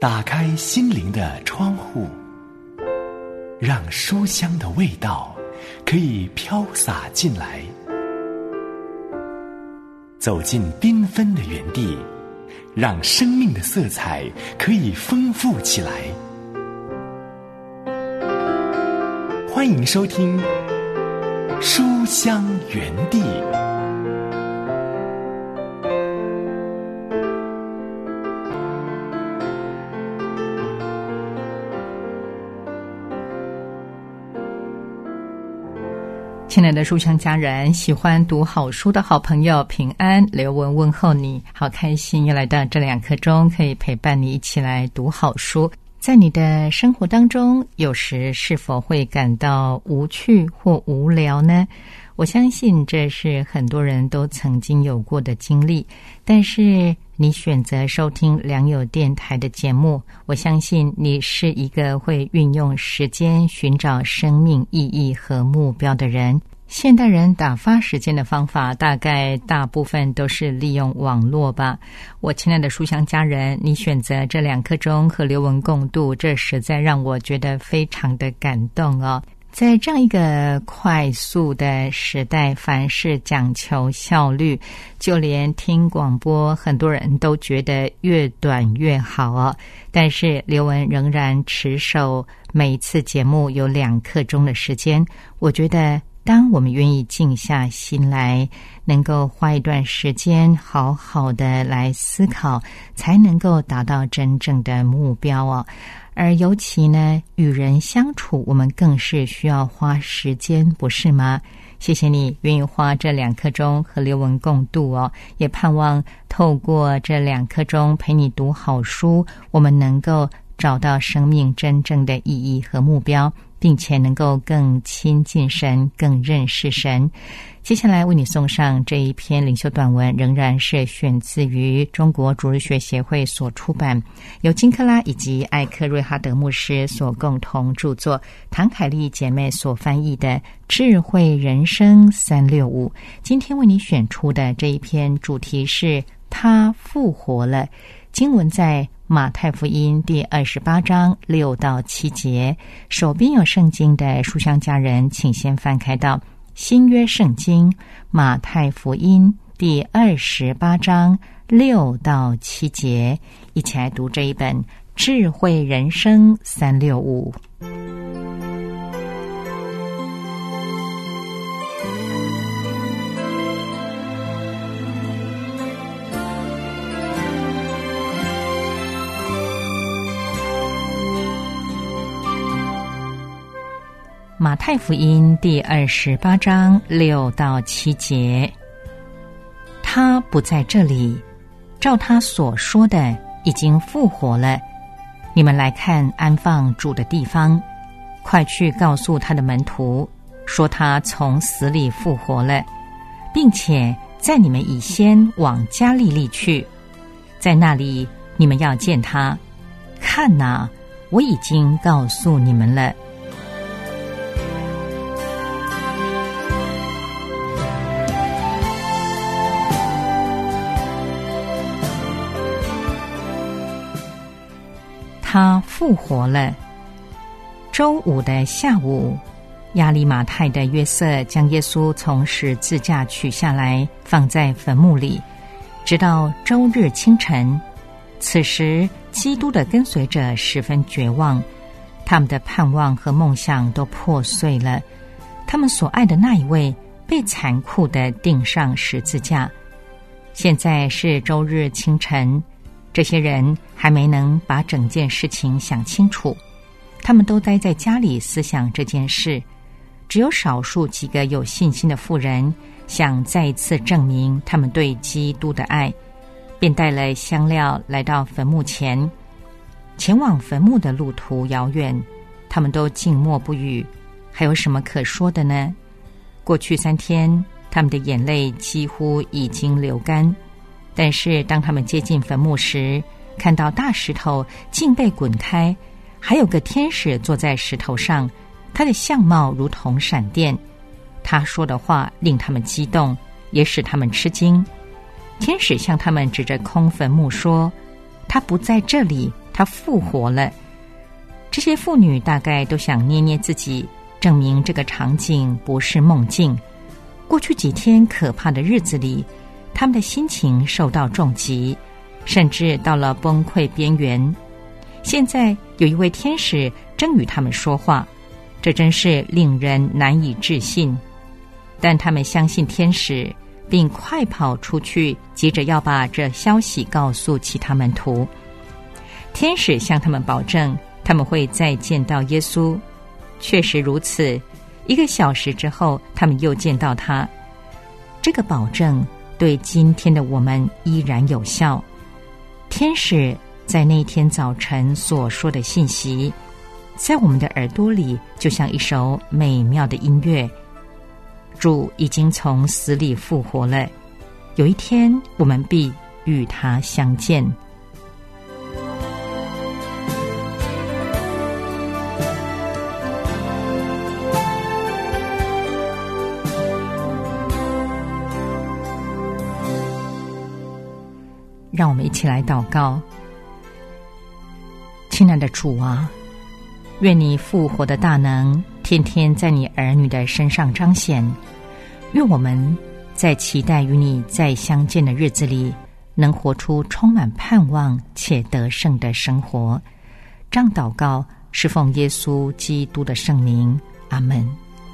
打开心灵的窗户，让书香的味道可以飘洒进来，走进缤纷的园地，让生命的色彩可以丰富起来。欢迎收听书香园地。 亲爱的书香家人，喜欢读好书的好朋友平安，刘文问候你，好开心又来到这2刻钟，可以陪伴你一起来读好书。在你的生活当中，有时是否会感到无趣或无聊呢？我相信这是很多人都曾经有过的经历，但是你选择收听良友电台的节目，我相信你是一个会运用时间寻找生命意义和目标的人。现代人打发时间的方法，大概大部分都是利用网络吧。我亲爱的书香家人，你选择这2刻钟和刘文共度，这实在让我觉得非常的感动哦。在这样一个快速的时代，凡事讲求效率，就连听广播很多人都觉得越短越好哦。但是刘文仍然持守每一次节目有2刻钟的时间。我觉得当我们愿意静下心来，能够花一段时间好好的来思考，才能够达到真正的目标哦。而尤其呢，与人相处，我们更是需要花时间，不是吗？谢谢你愿意花这2刻钟和刘文共度哦，也盼望透过这2刻钟陪你读好书，我们能够找到生命真正的意义和目标，并且能够更亲近神，更认识神。接下来为你送上这一篇灵修短文，仍然是选自于中国主日学协会所出版，由金克拉以及艾克瑞哈德牧师所共同著作，唐凯丽姐妹所翻译的《智慧人生365》。今天为你选出的这一篇主题是他复活了，经文在马太福音第28章6到7节。手边有圣经的书香家人，请先翻开到新约圣经马太福音第28章6到7节，一起来读这一本《智慧人生365》。马太福音第28章6到7节，他不在这里，照他所说的已经复活了。你们来看安放主的地方，快去告诉他的门徒，说他从死里复活了，并且在你们以先往加利利去，在那里你们要见他。看哪，我已经告诉你们了。他复活了。周5的下午，亚利马太的约瑟将耶稣从十字架取下来，放在坟墓里，直到周日清晨。此时基督的跟随者十分绝望，他们的盼望和梦想都破碎了。他们所爱的那一位被残酷地钉上十字架。现在是周日清晨，这些人还没能把整件事情想清楚，他们都待在家里思想这件事。只有少数几个有信心的妇人想再一次证明他们对基督的爱，便带了香料来到坟墓前。前往坟墓的路途遥远，他们都静默不语，还有什么可说的呢？过去3天，他们的眼泪几乎已经流干。但是当他们接近坟墓时，看到大石头竟被滚开，还有个天使坐在石头上，他的相貌如同闪电。他说的话令他们激动，也使他们吃惊。天使向他们指着空坟墓说，他不在这里，他他复活了。这些妇女大概都想捏捏自己，证明这个场景不是梦境。过去几天可怕的日子里，他们的心情受到重击，甚至到了崩溃边缘。现在有一位天使正与他们说话，这真是令人难以置信。但他们相信天使，并快跑出去，急着要把这消息告诉其他门徒。天使向他们保证，他们会再见到耶稣。确实如此，1个小时之后，他们又见到他。这个保证对今天的我们依然有效。天使在那天早晨所说的信息，在我们的耳朵里就像一首美妙的音乐。主已经从死里复活了，有一天我们必与他相见。让我们一起来祷告。亲爱的主啊，愿你复活的大能天天在你儿女的身上彰显。愿我们在期待与你再相见的日子里，能活出充满盼望且得胜的生活。这样祷告是奉耶稣基督的圣名，阿们。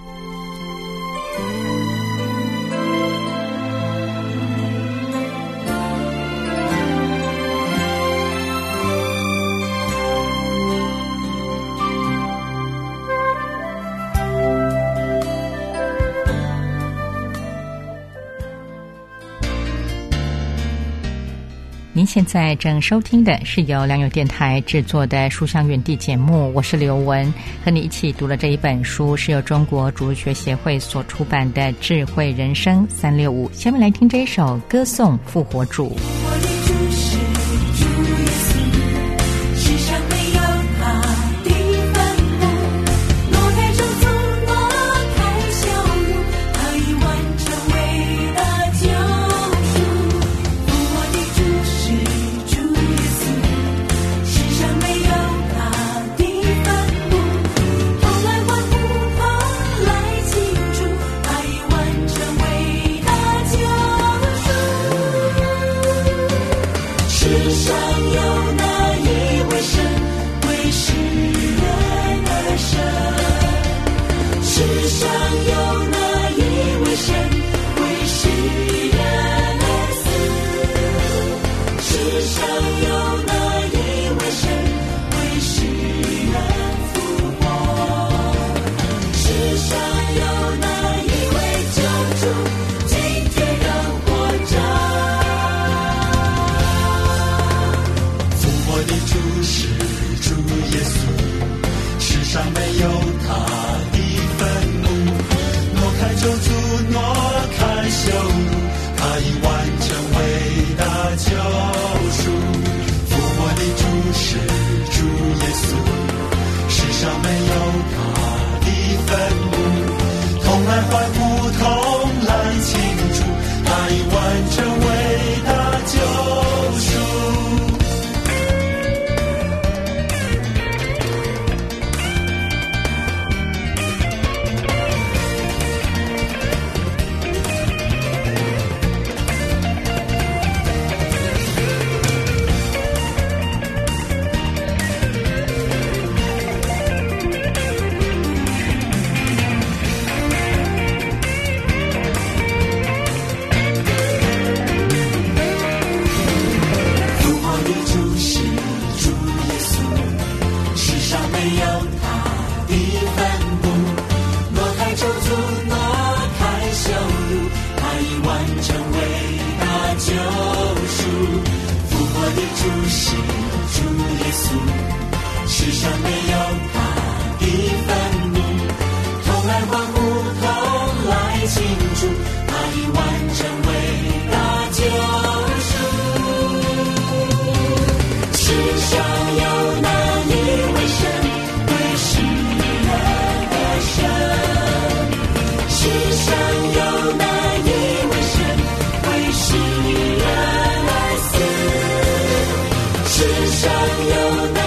您现在正收听的是由良友电台制作的书香园地节目，我是刘文，和你一起读了这一本书，是由中国主日学协会所出版的《智慧人生365》。下面来听这一首歌颂复活主。 我的主是主耶稣，世上没有他的坟墓，挪开咒诅，挪开羞辱，他已完成伟大救赎。我的主是主耶稣，世上没有他的坟墓，同来欢呼，同来庆祝，他已完成伟大救赎。世上有哪一位神为世人而生？世上有哪一位神为世人而死？世上有哪一位神为世人复活？世上有哪一位救主今天仍活着？ 我的主是主耶稣，世上没有他的坟墓，挪开咒诅，挪开羞辱，他已完成伟大救赎。复活的主是主耶稣，世上没有他的坟墓，同来欢呼，同来庆祝，他已完成伟大救赎。世上没有他的坟墓，同来欢呼，同来庆祝，他已完成伟大救赎。世上有哪一位神为世人而生？世上有哪一位神为世人而死？世上有哪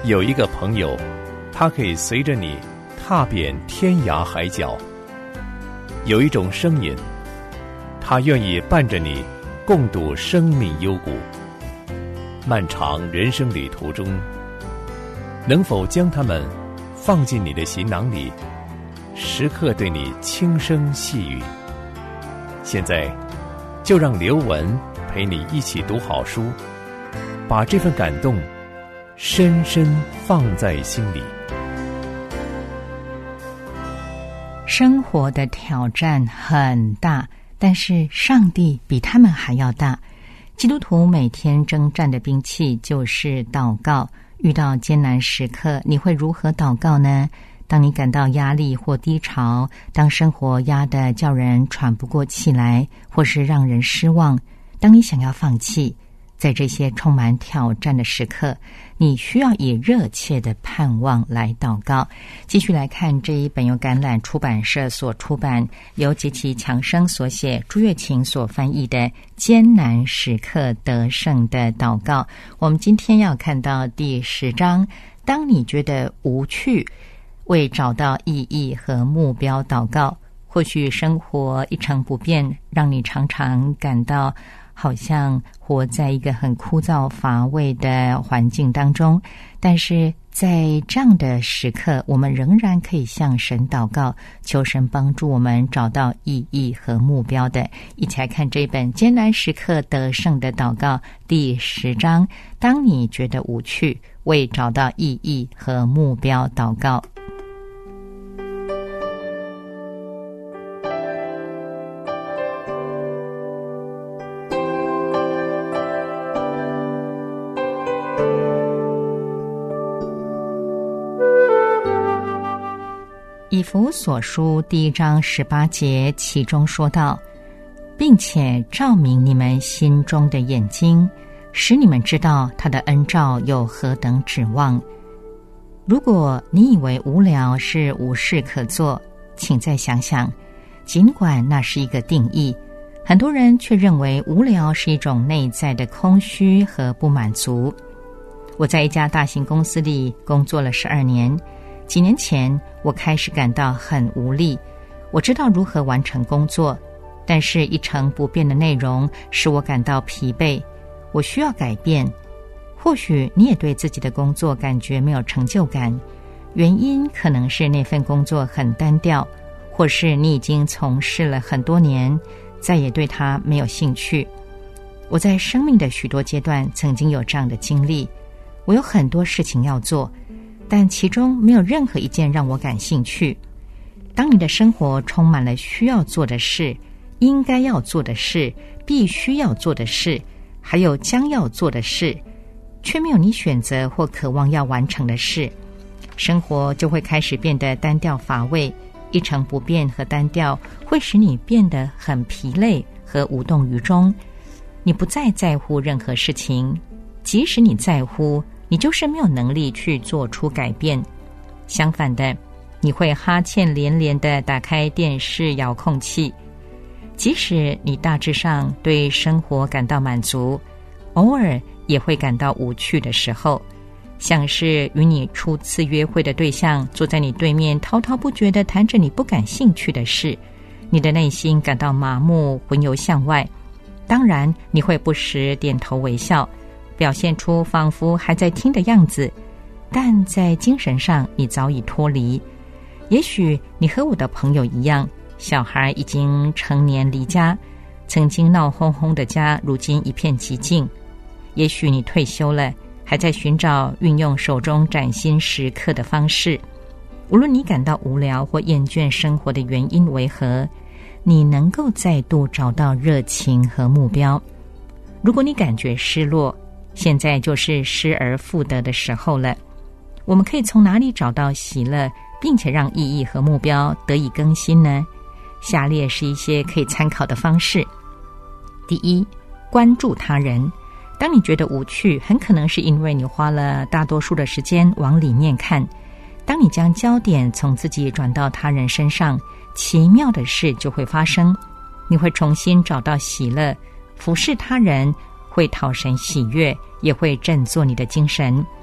有一个朋友，他可以随着你踏遍天涯海角。有一种声音，他愿意伴着你共度生命幽谷。漫长人生旅途中，能否将他们放进你的行囊里，时刻对你轻声细语？现在就让刘文陪你一起读好书，把这份感动深深放在心里。 生活的挑战很大，但是上帝比他们还要大。基督徒每天征战的兵器就是祷告。遇到艰难时刻，你会如何祷告呢？当你感到压力或低潮，当生活压得叫人喘不过气来，或是让人失望，当你想要放弃，在这些充满挑战的时刻，你需要以热切的盼望来祷告。继续来看这一本由橄榄出版社所出版，由杰奇强生所写，朱月琴所翻译的《艰难时刻得胜的祷告》。我们今天要看到第10章，当你觉得无趣，为找到意义和目标祷告。或许生活一成不变，让你常常感到好像活在一个很枯燥乏味的环境当中，但是在这样的时刻，我们仍然可以向神祷告，求神帮助我们找到意义和目标的。一起来看这本《艰难时刻得胜的祷告》第10章，当你觉得无趣，为找到意义和目标祷告。以弗所书第1章18节，其中说道，并且照明你们心中的眼睛，使你们知道他的恩召有何等指望。如果你以为无聊是无事可做，请再想想，尽管那是一个定义，很多人却认为无聊是一种内在的空虚和不满足。我在一家大型公司里工作了12年，几年前我开始感到很无力。我知道如何完成工作，但是一成不变的内容使我感到疲惫。我需要改变。或许你也对自己的工作感觉没有成就感，原因可能是那份工作很单调，或是你已经从事了很多年，再也对它没有兴趣。我在生命的许多阶段曾经有这样的经历，我有很多事情要做，但其中没有任何一件让我感兴趣。当你的生活充满了需要做的事、应该要做的事、必须要做的事，还有将要做的事，却没有你选择或渴望要完成的事，生活就会开始变得单调乏味。一成不变和单调会使你变得很疲累和无动于衷。你不再在乎任何事情，即使你在乎，你就是没有能力去做出改变。相反的，你会哈欠连连地打开电视遥控器。即使你大致上对生活感到满足，偶尔也会感到无趣的时候，像是与你初次约会的对象坐在你对面滔滔不绝地谈着你不感兴趣的事，你的内心感到麻木，魂游向外。当然你会不时点头微笑，表现出仿佛还在听的样子，但在精神上你早已脱离。也许你和我的朋友一样，小孩已经成年离家，曾经闹哄哄的家如今一片寂静。也许你退休了，还在寻找运用手中崭新时刻的方式。无论你感到无聊或厌倦生活的原因为何，你能够再度找到热情和目标。如果你感觉失落，现在就是失而复得的时候了。我们可以从哪里找到喜乐，并且让意义和目标得以更新呢？下列是一些可以参考的方式。第一，关注他人。当你觉得无趣，很可能是因为你花了大多数的时间往里面看。当你将焦点从自己转到他人身上，奇妙的事就会发生。你会重新找到喜乐，服侍他人会讨神喜悦，也会振作你的精神。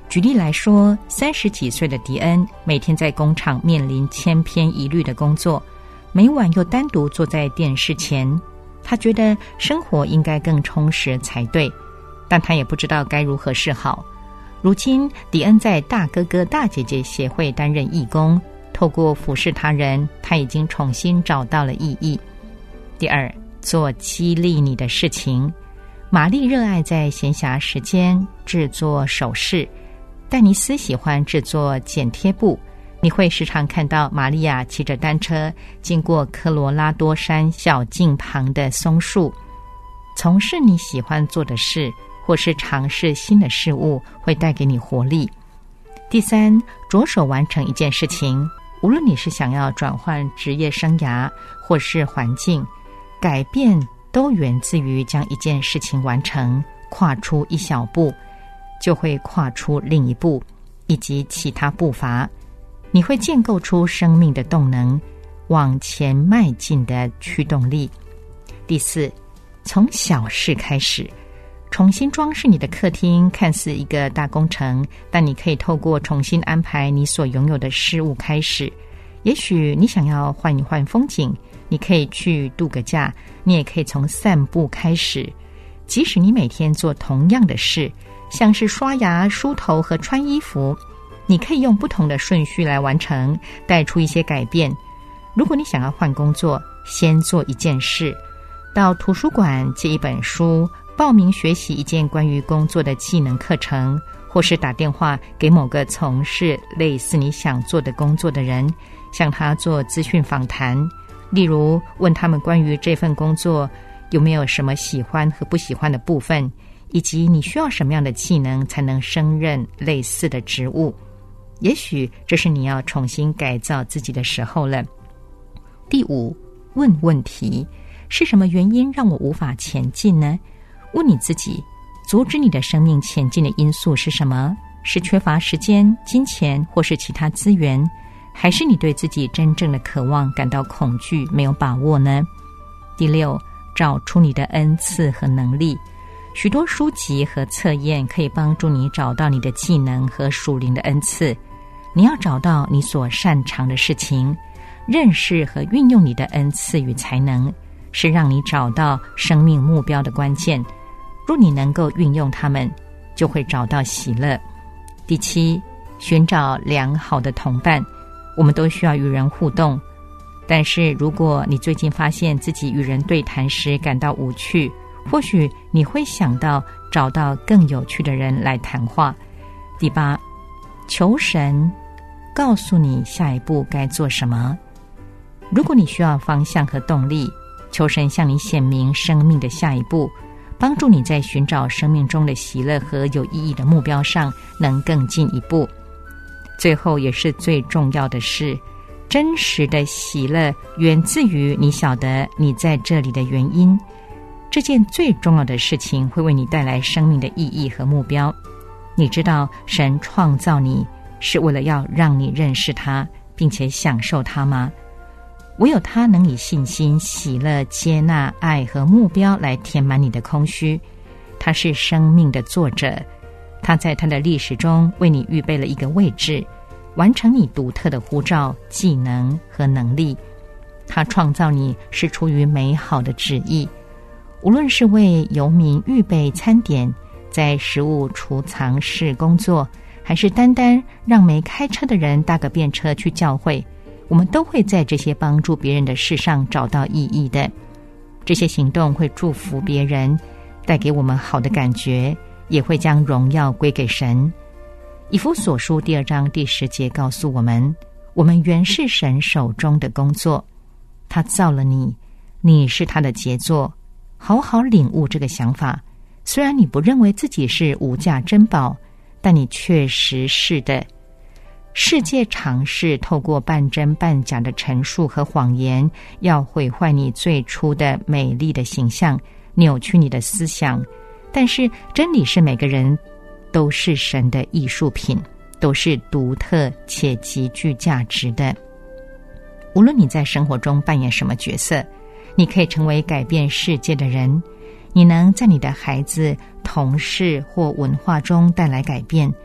举例来说，30几岁的迪恩每天在工厂面临千篇一律的工作，每晚又单独坐在电视前，他觉得生活应该更充实才对，但他也不知道该如何是好。如今，迪恩在大哥哥大姐姐协会担任义工，透过服侍他人，他已经重新找到了意义。第二，做激励你的事情。玛丽热爱在闲暇时间制作首饰，戴尼斯喜欢制作剪贴布。你会时常看到玛利亚骑着单车经过科罗拉多山小径旁的松树。从事你喜欢做的事，或是尝试新的事物，会带给你活力。第三，着手完成一件事情，无论你是想要转换职业生涯，或是环境改变，都源自于将一件事情完成，跨出一小步，就会跨出另一步，以及其他步伐。你会建构出生命的动能，往前迈进的驱动力。第四，从小事开始。重新装饰你的客厅，看似一个大工程，但你可以透过重新安排你所拥有的事物开始。也许你想要换一换风景，你可以去度个假，你也可以从散步开始。即使你每天做同样的事，像是刷牙、梳头和穿衣服，你可以用不同的顺序来完成，带出一些改变。如果你想要换工作，先做一件事，到图书馆借一本书，报名学习一件关于工作的技能课程，或是打电话给某个从事类似你想做的工作的人，向他做资讯访谈。例如问他们关于这份工作有没有什么喜欢和不喜欢的部分，以及你需要什么样的技能才能胜任类似的职务。也许这是你要重新改造自己的时候了。第五，问问题。是什么原因让我无法前进呢？问你自己，阻止你的生命前进的因素是什么？是缺乏时间、金钱，或是其他资源？还是你对自己真正的渴望感到恐惧，没有把握呢？第六，找出你的恩赐和能力。许多书籍和测验可以帮助你找到你的技能和属灵的恩赐。你要找到你所擅长的事情，认识和运用你的恩赐与才能，是让你找到生命目标的关键。若你能够运用它们，就会找到喜乐。第七，寻找良好的同伴。我们都需要与人互动，但是如果你最近发现自己与人对谈时感到无趣，或许你会想到找到更有趣的人来谈话。第八，求神告诉你下一步该做什么。如果你需要方向和动力，求神向你显明生命的下一步，帮助你在寻找生命中的喜乐和有意义的目标上能更进一步。最后也是最重要的是，真实的喜乐源自于你晓得你在这里的原因。这件最重要的事情会为你带来生命的意义和目标。你知道神创造你是为了要让你认识他，并且享受他吗？唯有他能以信心、喜乐、接纳、爱和目标来填满你的空虚。他是生命的作者，他在他的历史中为你预备了一个位置，完成你独特的呼召、技能和能力。他创造你是出于美好的旨意，无论是为游民预备餐点，在食物储藏室工作，还是单单让没开车的人搭个便车去教会，我们都会在这些帮助别人的事上找到意义的。这些行动会祝福别人，带给我们好的感觉，也会将荣耀归给神。以弗所书2章第10节告诉我们，我们原是神手中的工作，他造了你，你是他的杰作。好好领悟这个想法，虽然你不认为自己是无价珍宝，但你确实是的。世界尝试透过半真半假的陈述和谎言，要毁坏你最初的美丽的形象，扭曲你的思想。但是真理是每个人都是神的艺术品，都是独特且极具价值的。无论你在生活中扮演什么角色，你可以成为改变世界的人。你能在你的孩子、同事或文化中带来改变。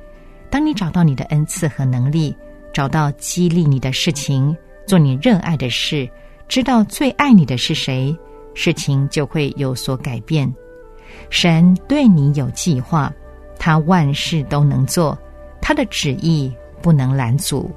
当你找到你的恩赐和能力，找到激励你的事情，做你热爱的事，知道最爱你的是谁，事情就会有所改变。神对你有计划，他万事都能做，他的旨意不能拦阻。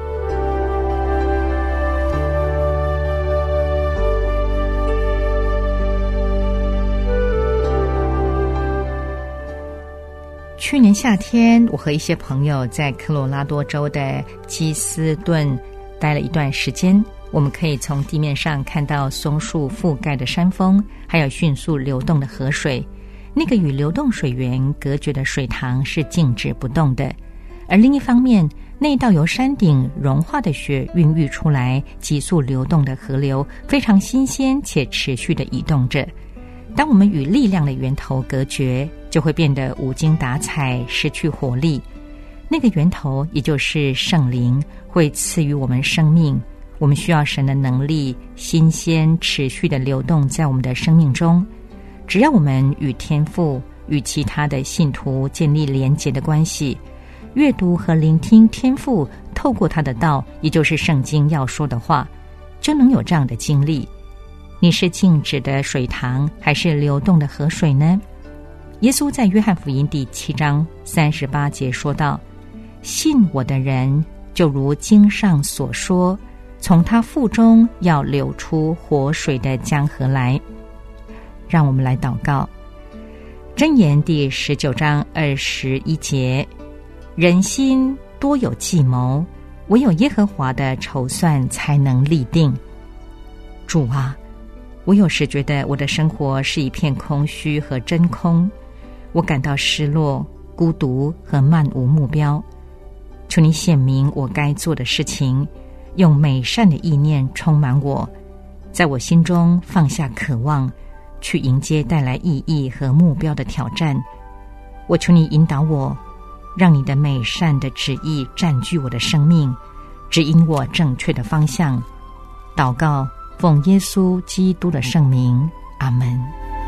去年夏天，我和一些朋友在科罗拉多州的基斯顿待了一段时间。我们可以从地面上看到松树覆盖的山峰，还有迅速流动的河水。那个与流动水源隔绝的水塘是静止不动的，而另一方面，那道由山顶融化的雪孕育出来急速流动的河流非常新鲜且持续地移动着。当我们与力量的源头隔绝，就会变得无精打采，失去活力。那个源头也就是圣灵，会赐予我们生命。我们需要神的能力，新鲜持续地流动在我们的生命中。只要我们与天父、与其他的信徒建立连结的关系，阅读和聆听天父透过他的道，也就是圣经要说的话，就能有这样的经历。你是静止的水塘，还是流动的河水呢？耶稣在约翰福音第7章38节说道：信我的人，就如经上所说，从他腹中要流出活水的江河来。让我们来祷告。箴言第19章21节：人心多有计谋，唯有耶和华的筹算才能立定。主啊，我有时觉得我的生活是一片空虚和真空，我感到失落、孤独和漫无目标。求你显明我该做的事情，用美善的意念充满我，在我心中放下渴望，去迎接带来意义和目标的挑战。我求你引导我，让你的美善的旨意占据我的生命，指引我正确的方向。祷告，奉耶稣基督的圣名，阿们。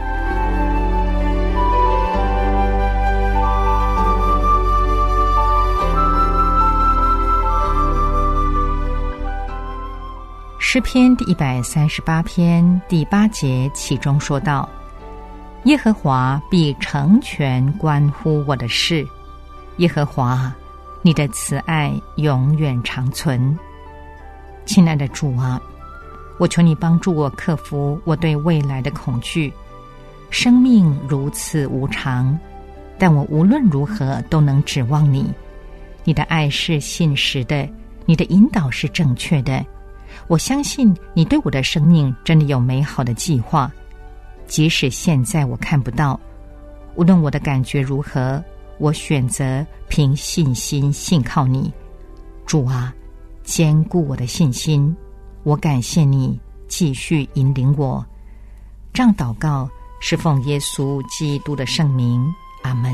诗篇第138篇第8节其中说道：耶和华必成全关乎我的事，耶和华，你的慈爱永远长存。亲爱的主啊，我求你帮助我克服我对未来的恐惧。生命如此无常，但我无论如何都能指望你。你的爱是信实的，你的引导是正确的。我相信你对我的生命真的有美好的计划，即使现在我看不到。无论我的感觉如何，我选择凭信心信靠你。主啊，坚固我的信心，我感谢你继续引领我。这样祷告是奉耶稣基督的圣名，阿们。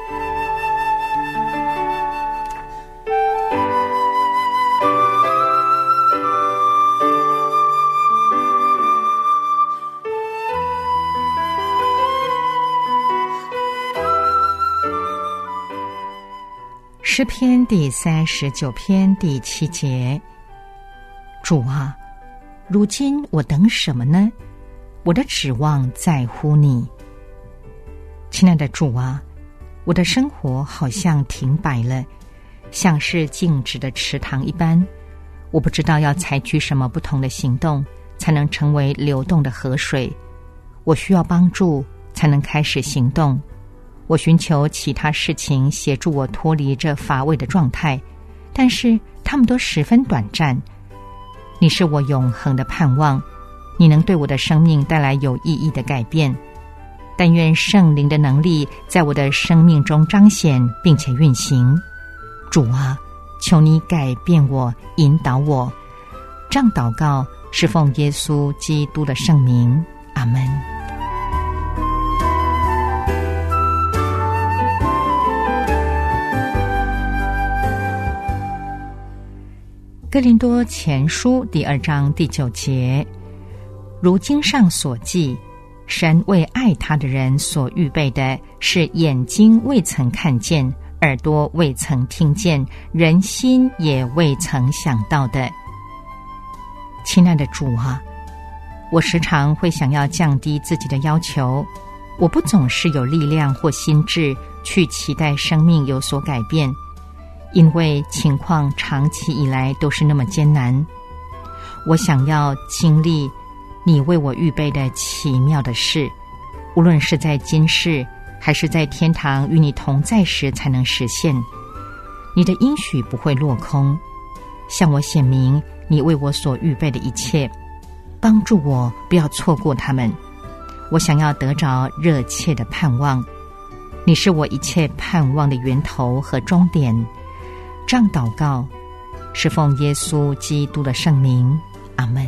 诗篇第39篇第7节：主啊，如今我等什么呢？我的指望在乎你。亲爱的主啊，我的生活好像停摆了，像是静止的池塘一般。我不知道要采取什么不同的行动，才能成为流动的河水。我需要帮助，才能开始行动。我寻求其他事情协助我脱离这乏味的状态，但是它们都十分短暂。你是我永恒的盼望，你能对我的生命带来有意义的改变。但愿圣灵的能力在我的生命中彰显并且运行。主啊，求你改变我，引导我。这样祷告是奉耶稣基督的圣名，阿们。哥林多前书第2章第9节：如经上所记，神为爱他的人所预备的是眼睛未曾看见， 耳朵未曾听见，人心也未曾想到的。亲爱的主啊，我时常会想要降低自己的要求，我不总是有力量或心智去期待生命有所改变，因为情况长期以来都是那么艰难。我想要经历你为我预备的奇妙的事，无论是在今世还是在天堂与你同在时才能实现。你的应许不会落空，向我显明你为我所预备的一切，帮助我不要错过他们。我想要得着热切的盼望，你是我一切盼望的源头和终点。这样祷告是奉耶稣基督的圣名，阿们。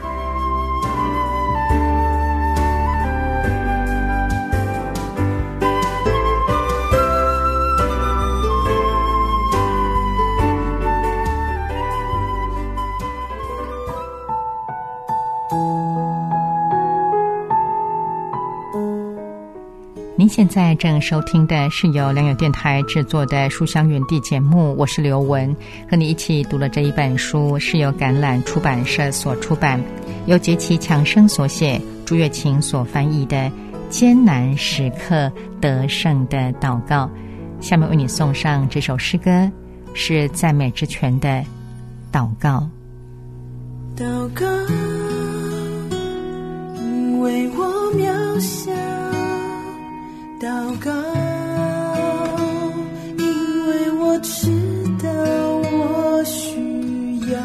您现在正收听的是由良友电台制作的书香园地节目，我是刘文，和你一起读了这一本书，是由橄榄出版社所出版，由杰奇强生所写，朱月琴所翻译的《艰难时刻得胜的祷告》。下面为你送上这首诗歌，是赞美之泉的祷告。 祷告，因为我渺小，祷告，因为我知道我需要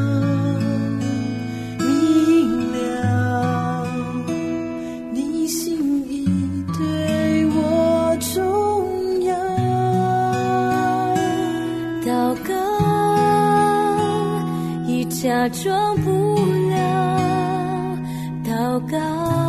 明了你心意对我重要。祷告，已假装不了，祷告，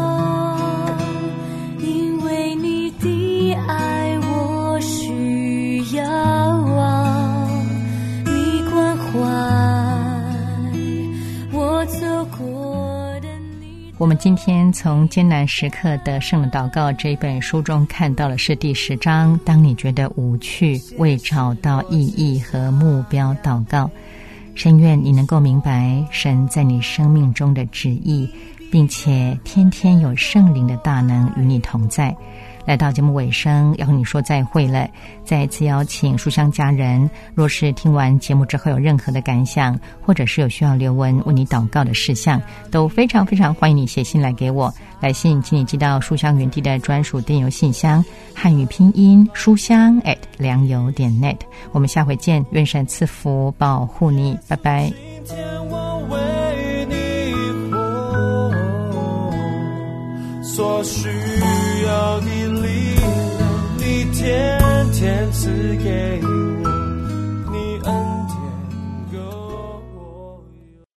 我们今天从艰难时刻得胜的祷告这一本书中看到的是第10章，当你觉得无趣，未找到意义和目标祷告。深愿你能够明白神在你生命中的旨意，并且天天有圣灵的大能与你同在。来到节目尾声，要和你说再会了。再一次邀请书香家人，若是听完节目之后有任何的感想，或者是有需要留文为你祷告的事项，都非常非常欢迎你写信来给我。来信请你寄到书香园地的专属电邮信箱，汉语拼音书香@良友.net。我们下回见，愿神赐福保护你，拜拜。 今天我为你活，所需要的力量你天天赐给